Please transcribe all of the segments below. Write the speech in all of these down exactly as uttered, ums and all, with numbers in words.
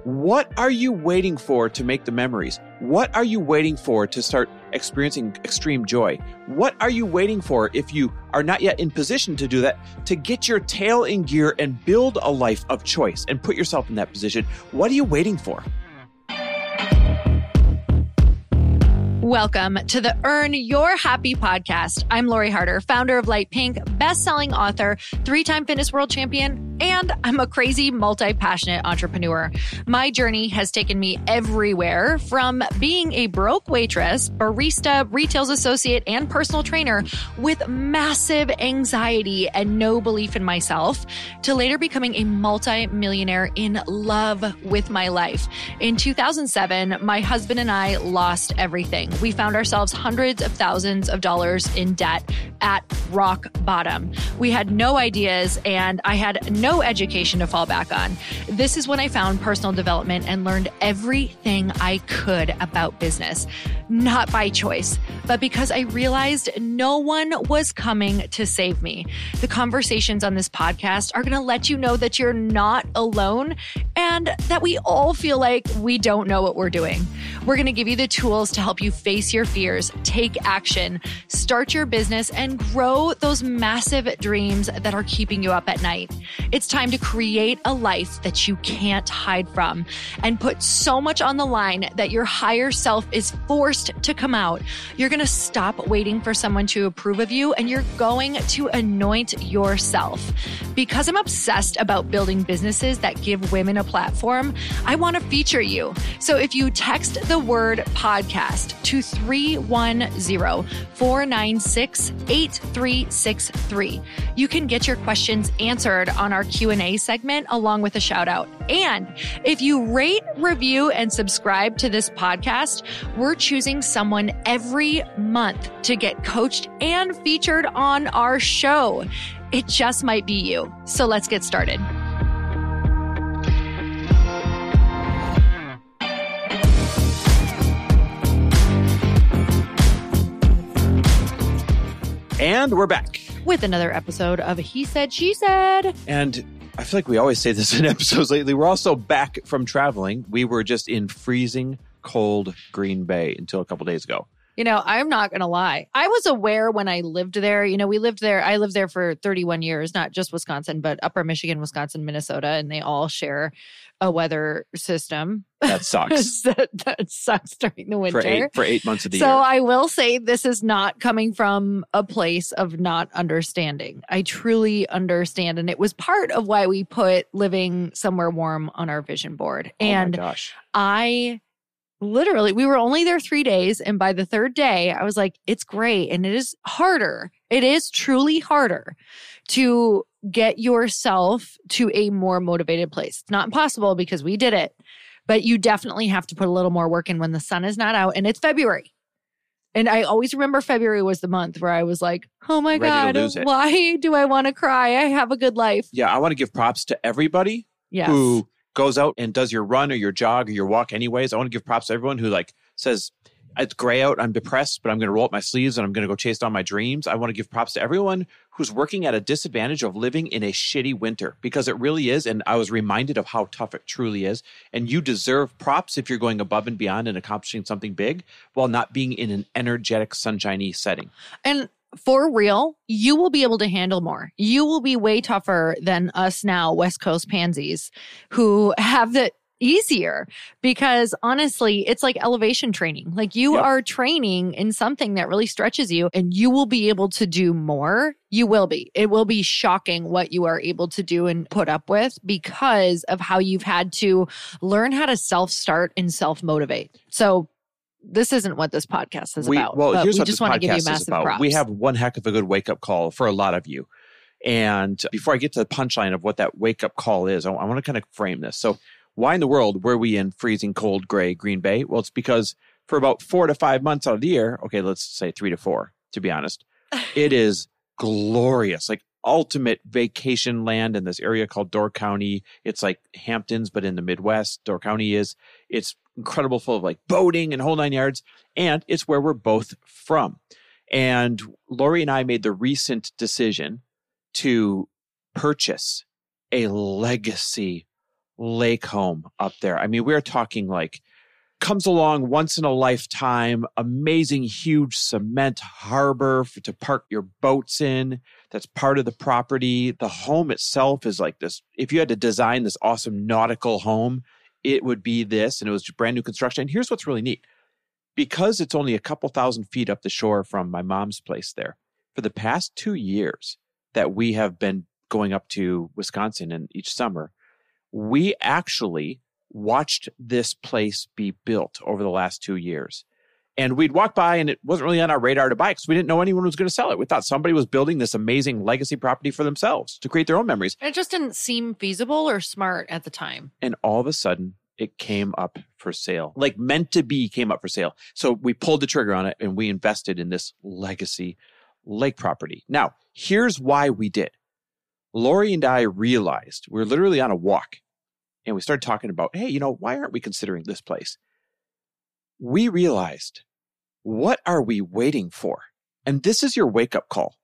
What are you waiting for to make the memories? What are you waiting for to start experiencing extreme joy? What are you waiting for if you are not yet in position to do that, to get your tail in gear and build a life of choice and put yourself in that position? What are you waiting for? Welcome to the Earn Your Happy podcast. I'm Lori Harder, founder of Light Pink, best-selling author, three-time fitness world champion, and I'm a crazy, multi-passionate entrepreneur. My journey has taken me everywhere, from being a broke waitress, barista, retail associate, and personal trainer with massive anxiety and no belief in myself, to later becoming a multi-millionaire in love with my life. In two thousand seven, my husband and I lost everything. We found ourselves hundreds of thousands of dollars in debt at rock bottom. We had no ideas and I had no education to fall back on. This is when I found personal development and learned everything I could about business, not by choice, but because I realized no one was coming to save me. The conversations on this podcast are going to let you know that you're not alone and that we all feel like we don't know what we're doing. We're going to give you the tools to help you face your fears, take action, start your business, and grow those massive dreams that are keeping you up at night. It's time to create a life that you can't hide from and put so much on the line that your higher self is forced to come out. You're going to stop waiting for someone to approve of you and you're going to anoint yourself. Because I'm obsessed about building businesses that give women a platform, I want to feature you. So if you text the word podcast to three one zero, four nine six, eight three six three, you can get your questions answered on our Q and A segment along with a shout out. And if you rate, review, and subscribe to this podcast, we're choosing someone every month to get coached and featured on our show. It just might be you. So let's get started. And we're back with another episode of He Said, She Said. And I feel like we always say this in episodes lately. We're also back from traveling. We were just in freezing cold Green Bay until a couple days ago. You know, I'm not going to lie. I was aware when I lived there. You know, we lived there. I lived there for thirty-one years, not just Wisconsin, but Upper Michigan, Wisconsin, Minnesota, and they all share a weather system. That sucks. that, that sucks during the winter. For eight, for eight months of the so year. So I will say this is not coming from a place of not understanding. I truly understand. And it was part of why we put living somewhere warm on our vision board. And oh my gosh. I... Literally, we were only there three days. And by the third day, I was like, it's great. And it is harder. It is truly harder to get yourself to a more motivated place. It's not impossible because we did it, but you definitely have to put a little more work in when the sun is not out and it's February. And I always remember February was the month where I was like, oh my God, why do I want to cry? I have a good life. Yeah, I want to give props to everybody yes. who goes out and does your run or your jog or your walk anyways. I want to give props to everyone who like says, it's gray out, I'm depressed, but I'm going to roll up my sleeves and I'm going to go chase down my dreams. I want to give props to everyone who's working at a disadvantage of living in a shitty winter, because it really is. And I was reminded of how tough it truly is. And you deserve props if you're going above and beyond and accomplishing something big while not being in an energetic, sunshiny setting. And for real, you will be able to handle more. You will be way tougher than us now, West Coast pansies, who have it easier, because honestly, it's like elevation training. Like you yep. are training in something that really stretches you and you will be able to do more. You will be. It will be shocking what you are able to do and put up with because of how you've had to learn how to self-start and self-motivate. So this isn't what this podcast is we, about. Well, here's we what just this want to give podcast you is massive about. props. We have one heck of a good wake-up call for a lot of you. And before I get to the punchline of what that wake-up call is, I, I want to kind of frame this. So why in the world were we in freezing cold gray Green Bay? Well, it's because for about four to five months out of the year, okay, let's say three to four, to be honest, it is glorious, like ultimate vacation land in this area called Door County. It's like Hamptons, but in the Midwest. Door County is, it's incredible, full of like boating and whole nine yards. And it's where we're both from. And Lori and I made the recent decision to purchase a legacy lake home up there. I mean, we're talking like comes along once in a lifetime, amazing, huge cement harbor for, to park your boats in. That's part of the property. The home itself is like this. If you had to design this awesome nautical home, it would be this, and it was brand new construction. And here's what's really neat. Because it's only a couple thousand feet up the shore from my mom's place there, for the past two years that we have been going up to Wisconsin and each summer, we actually watched this place be built over the last two years. And we'd walk by and it wasn't really on our radar to buy because we didn't know anyone was going to sell it. We thought somebody was building this amazing legacy property for themselves to create their own memories. It just didn't seem feasible or smart at the time. And all of a sudden, it came up for sale. Like meant to be came up for sale. So we pulled the trigger on it and we invested in this legacy lake property. Now, here's why we did. Lori and I realized we were literally on a walk and we started talking about, hey, you know, why aren't we considering this place? We realized, what are we waiting for? And this is your wake-up call.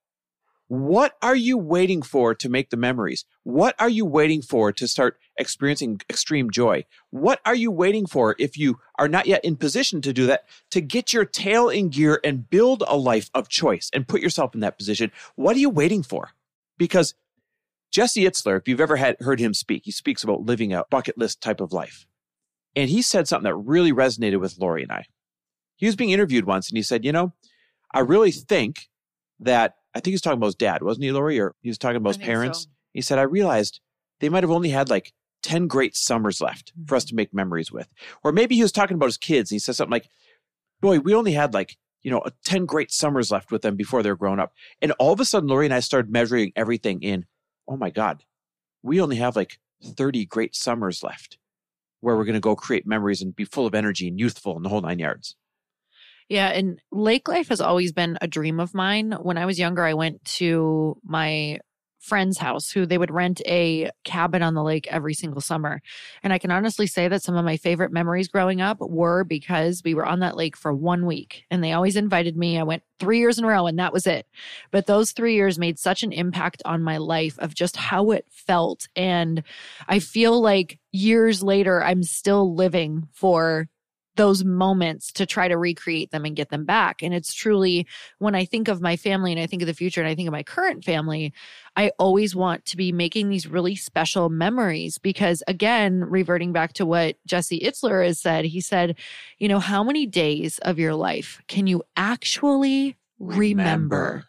What are you waiting for to make the memories? What are you waiting for to start experiencing extreme joy? What are you waiting for if you are not yet in position to do that, to get your tail in gear and build a life of choice and put yourself in that position? What are you waiting for? Because Jesse Itzler, if you've ever had heard him speak, he speaks about living a bucket list type of life. And he said something that really resonated with Lori and I. He was being interviewed once and he said, you know, I really think that, I think he was talking about his dad, wasn't he, Lori? Or he was talking about his parents. So. He said, I realized they might have only had like ten great summers left mm-hmm. for us to make memories with. Or maybe he was talking about his kids and he said something like, boy, we only had like, you know, ten great summers left with them before they were grown up. And all of a sudden, Lori and I started measuring everything in, oh my God, we only have like thirty great summers left where we're going to go create memories and be full of energy and youthful and the whole nine yards. Yeah, and lake life has always been a dream of mine. When I was younger, I went to my friend's house who they would rent a cabin on the lake every single summer. And I can honestly say that some of my favorite memories growing up were because we were on that lake for one week and they always invited me. I went three years in a row and that was it. But those three years made such an impact on my life of just how it felt. And I feel like years later, I'm still living for those moments to try to recreate them and get them back. And it's truly, when I think of my family and I think of the future and I think of my current family, I always want to be making these really special memories because, again, reverting back to what Jesse Itzler has said, he said, you know, how many days of your life can you actually remember? remember?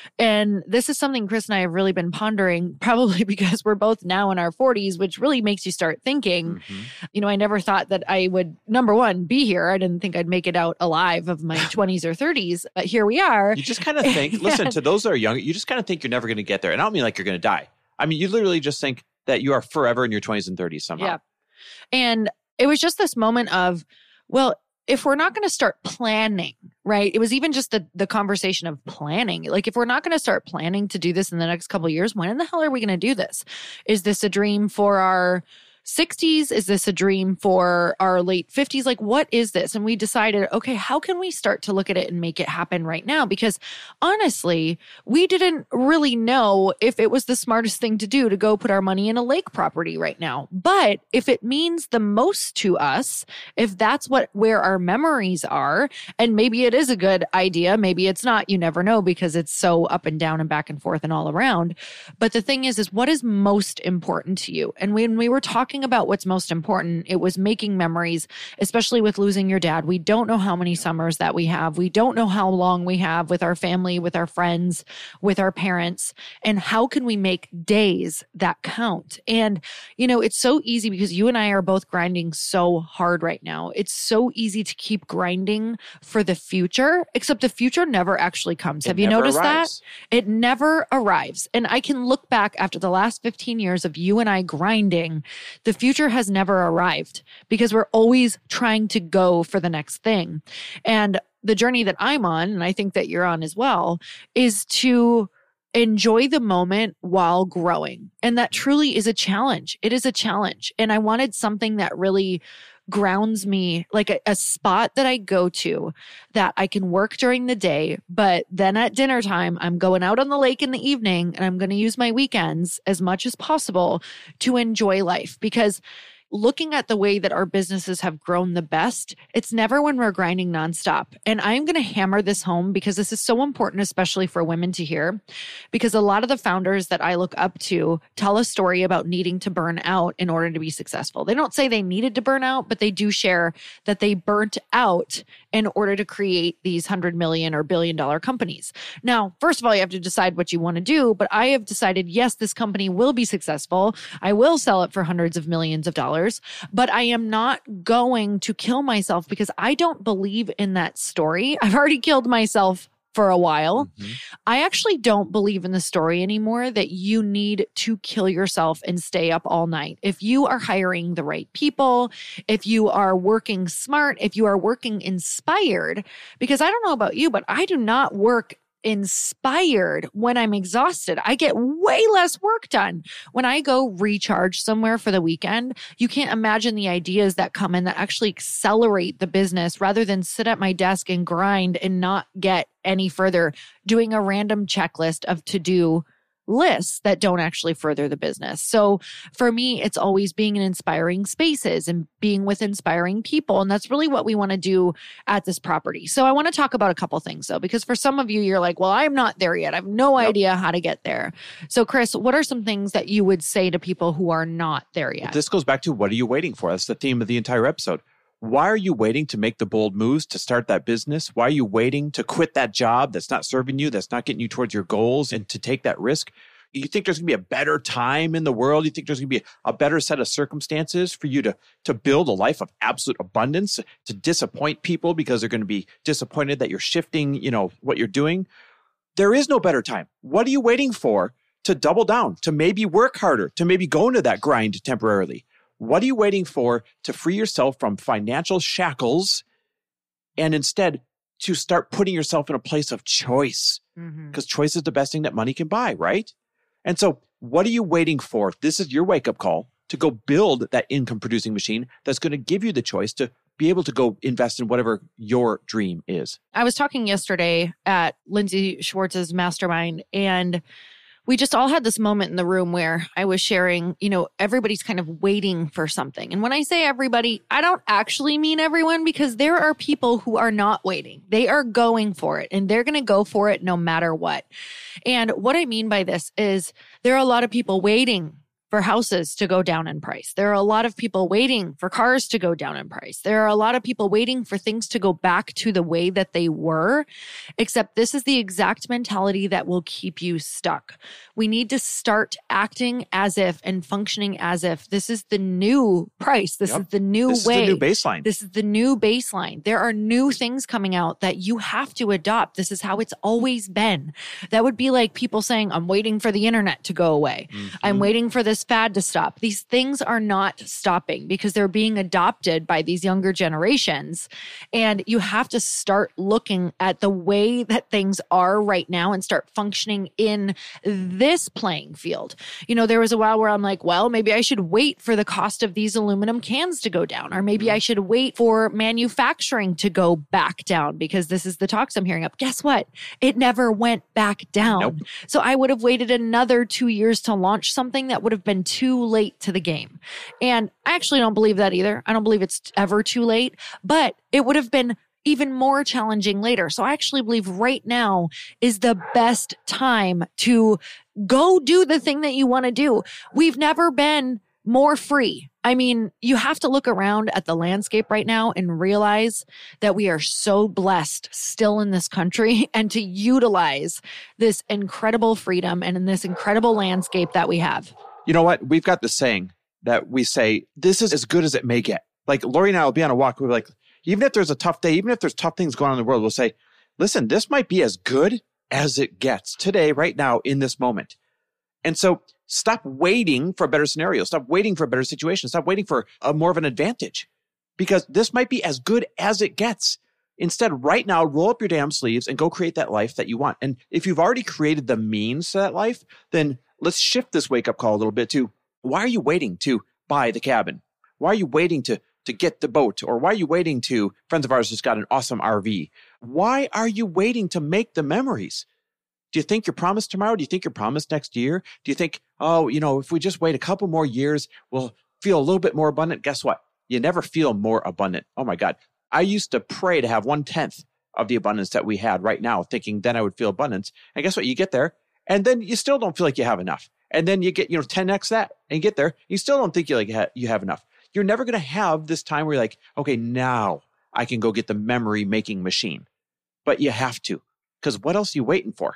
And this is something Chris and I have really been pondering, probably because we're both now in our forties, which really makes you start thinking, mm-hmm. you know, I never thought that I would, number one, be here. I didn't think I'd make it out alive of my twenties or thirties, but here we are. You just kind of think, yeah. listen, to those that are young, you just kind of think you're never going to get there. And I don't mean like you're going to die. I mean, you literally just think that you are forever in your twenties and thirties somehow. Yeah. And it was just this moment of, well, if we're not going to start planning, right? It was even just the, the conversation of planning. Like, if we're not going to start planning to do this in the next couple of years, when in the hell are we going to do this? Is this a dream for our sixties? Is this a dream for our late fifties? Like, what is this? And we decided, okay, how can we start to look at it and make it happen right now? Because honestly, we didn't really know if it was the smartest thing to do to go put our money in a lake property right now. But if it means the most to us, if that's what where our memories are, and maybe it is a good idea, maybe it's not, you never know because it's so up and down and back and forth and all around. But the thing is, is what is most important to you? And when we were talking about what's most important, it was making memories, especially with losing your dad. We don't know how many summers that we have. We don't know how long we have with our family, with our friends, with our parents. And how can we make days that count? And, you know, it's so easy because you and I are both grinding so hard right now. It's so easy to keep grinding for the future, except the future never actually comes. It have you noticed arrives. that? It never arrives. And I can look back after the last fifteen years of you and I grinding. The future has never arrived because we're always trying to go for the next thing. And the journey that I'm on, and I think that you're on as well, is to enjoy the moment while growing. And that truly is a challenge. It is a challenge. And I wanted something that really grounds me, like a, a spot that I go to that I can work during the day, but then at dinner time, I'm going out on the lake in the evening and I'm going to use my weekends as much as possible to enjoy life. Because looking at the way that our businesses have grown the best, it's never when we're grinding nonstop. And I'm going to hammer this home because this is so important, especially for women to hear, because a lot of the founders that I look up to tell a story about needing to burn out in order to be successful. They don't say they needed to burn out, but they do share that they burnt out in order to create these hundred million or billion dollar companies. Now, first of all, you have to decide what you want to do, but I have decided, yes, this company will be successful. I will sell it for hundreds of millions of dollars. But I am not going to kill myself because I don't believe in that story. I've already killed myself for a while. Mm-hmm. I actually don't believe in the story anymore that you need to kill yourself and stay up all night. If you are hiring the right people, if you are working smart, if you are working inspired, because I don't know about you, but I do not work inspired when I'm exhausted. I get way less work done. When I go recharge somewhere for the weekend, you can't imagine the ideas that come in that actually accelerate the business rather than sit at my desk and grind and not get any further doing a random checklist of to-do lists that don't actually further the business. So for me, it's always being in inspiring spaces and being with inspiring people. And that's really what we want to do at this property. So I want to talk about a couple things though, because for some of you, you're like, well, I'm not there yet. I have no nope. idea how to get there. So Chris, what are some things that you would say to people who are not there yet? This goes back to what are you waiting for? That's the theme of the entire episode. Why are you waiting to make the bold moves to start that business? Why are you waiting to quit that job that's not serving you, that's not getting you towards your goals, and to take that risk? You think there's going to be a better time in the world? You think there's going to be a better set of circumstances for you to, to build a life of absolute abundance, to disappoint people because they're going to be disappointed that you're shifting, you know, what you're doing? There is no better time. What are you waiting for to double down, to maybe work harder, to maybe go into that grind temporarily? What are you waiting for to free yourself from financial shackles and instead to start putting yourself in a place of choice? Because mm-hmm. choice is the best thing that money can buy, right? And so what are you waiting for? This is your wake-up call to go build that income-producing machine that's going to give you the choice to be able to go invest in whatever your dream is. I was talking yesterday at Lindsay Schwartz's mastermind, and we just all had this moment in the room where I was sharing, you know, everybody's kind of waiting for something. And when I say everybody, I don't actually mean everyone, because there are people who are not waiting. They are going for it, and they're going to go for it no matter what. And what I mean by this is there are a lot of people waiting for houses to go down in price. There are a lot of people waiting for cars to go down in price. There are a lot of people waiting for things to go back to the way that they were, except this is the exact mentality that will keep you stuck. We need to start acting as if and functioning as if this is the new price. This yep. is the new this way. This is the new baseline. This is the new baseline. There are new things coming out that you have to adopt. This is how it's always been. That would be like people saying, I'm waiting for the internet to go away. Mm-hmm. I'm waiting for this fad to stop. These things are not stopping because they're being adopted by these younger generations. And you have to start looking at the way that things are right now and start functioning in this playing field. You know, there was a while where I'm like, well, maybe I should wait for the cost of these aluminum cans to go down, or maybe I should wait for manufacturing to go back down because this is the talks I'm hearing up. Guess what? It never went back down. Nope. So I would have waited another two years to launch something that would have been too late to the game. And I actually don't believe that either. I don't believe it's ever too late, but it would have been even more challenging later. So I actually believe right now is the best time to go do the thing that you want to do. We've never been more free. I mean, you have to look around at the landscape right now and realize that we are so blessed still in this country, and to utilize this incredible freedom and in this incredible landscape that we have. You know what? We've got this saying that we say, this is as good as it may get. Like Lori and I will be on a walk. We'll be like, even if there's a tough day, even if there's tough things going on in the world, we'll say, listen, this might be as good as it gets today, right now, in this moment. And so stop waiting for a better scenario. Stop waiting for a better situation. Stop waiting for a more of an advantage, because this might be as good as it gets. Instead, right now, roll up your damn sleeves and go create that life that you want. And if you've already created the means to that life, then let's shift this wake-up call a little bit to, why are you waiting to buy the cabin? Why are you waiting to to get the boat? Or why are you waiting to, friends of ours just got an awesome R V. Why are you waiting to make the memories? Do you think you're promised tomorrow? Do you think you're promised next year? Do you think, oh, you know, if we just wait a couple more years, we'll feel a little bit more abundant? Guess what? You never feel more abundant. Oh my God. I used to pray to have one tenth of the abundance that we had right now, thinking then I would feel abundance. And guess what? You get there and then you still don't feel like you have enough. And then you get, you know, ten X that and you get there. You still don't think you like ha- you have enough. You're never going to have this time where you're like, okay, now I can go get the memory making machine. But you have to, because what else are you waiting for?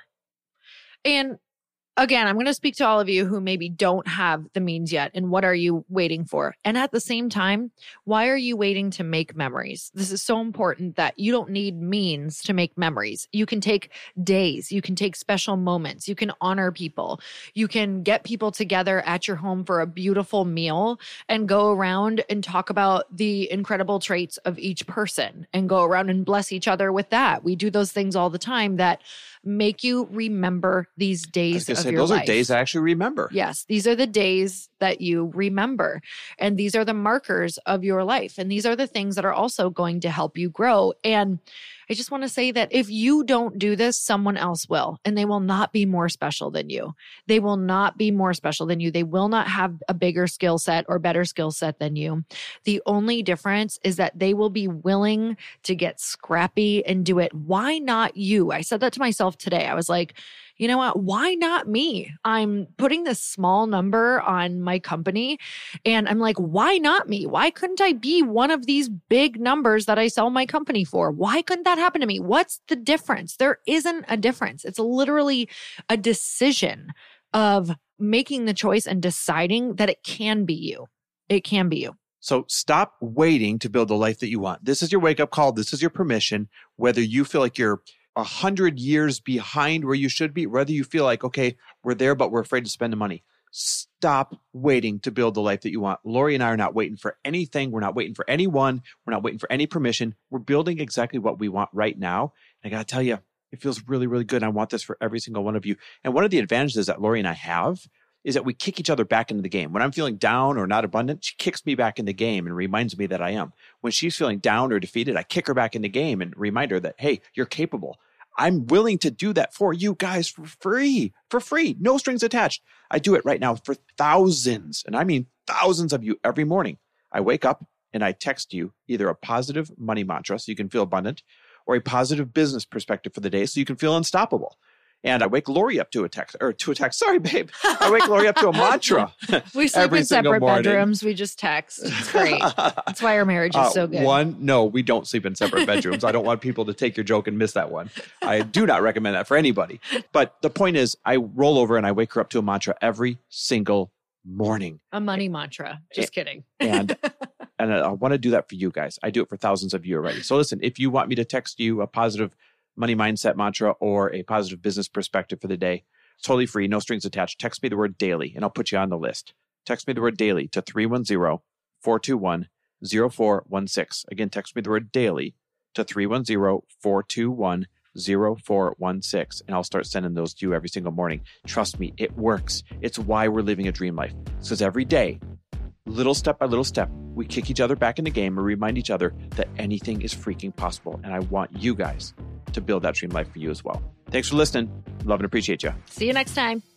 And again, I'm going to speak to all of you who maybe don't have the means yet. And what are you waiting for? And at the same time, why are you waiting to make memories? This is so important that you don't need means to make memories. You can take days. You can take special moments. You can honor people. You can get people together at your home for a beautiful meal and go around and talk about the incredible traits of each person and go around and bless each other with that. We do those things all the time that make you remember these days of say, your those life. Those are days I actually remember. Yes, these are the days that you remember. And these are the markers of your life. And these are the things that are also going to help you grow. And I just want to say that if you don't do this, someone else will. And they will not be more special than you. They will not be more special than you. They will not have a bigger skill set or better skill set than you. The only difference is that they will be willing to get scrappy and do it. Why not you? I said that to myself today. I was like, you know what? Why not me? I'm putting this small number on my company and I'm like, why not me? Why couldn't I be one of these big numbers that I sell my company for? Why couldn't that happen to me? What's the difference? There isn't a difference. It's literally a decision of making the choice and deciding that it can be you. It can be you. So stop waiting to build the life that you want. This is your wake-up call. This is your permission. Whether you feel like you're a hundred years behind where you should be, whether you feel like, okay, we're there, but we're afraid to spend the money. Stop waiting to build the life that you want. Lori and I are not waiting for anything. We're not waiting for anyone. We're not waiting for any permission. We're building exactly what we want right now. And I got to tell you, it feels really, really good. I want this for every single one of you. And one of the advantages that Lori and I have is that we kick each other back into the game. When I'm feeling down or not abundant, she kicks me back in the game and reminds me that I am. When she's feeling down or defeated, I kick her back in the game and remind her that, hey, you're capable. I'm willing to do that for you guys for free, for free, no strings attached. I do it right now for thousands, and I mean thousands of you every morning. I wake up and I text you either a positive money mantra so you can feel abundant or a positive business perspective for the day so you can feel unstoppable. And I wake Lori up to a text, or to a text. Sorry, babe. I wake Lori up to a mantra. We sleep in separate bedrooms. We just text. It's great. That's why our marriage is uh, so good. One, no, we don't sleep in separate bedrooms. I don't want people to take your joke and miss that one. I do not recommend that for anybody. But the point is, I roll over and I wake her up to a mantra every single morning. A money mantra. Just and, kidding. and and I want to do that for you guys. I do it for thousands of you already. So listen, if you want me to text you a positive money mindset mantra or a positive business perspective for the day, totally free, no strings attached. Text me the word daily and I'll put you on the list. Text me the word daily to three one zero, four two one, zero four one six. Again, text me the word daily to three one zero, four two one, zero four one six. And I'll start sending those to you every single morning. Trust me, it works. It's why we're living a dream life. Because every day, little step by little step, we kick each other back in the game and remind each other that anything is freaking possible. And I want you guys to build that dream life for you as well. Thanks for listening. Love and appreciate you. See you next time.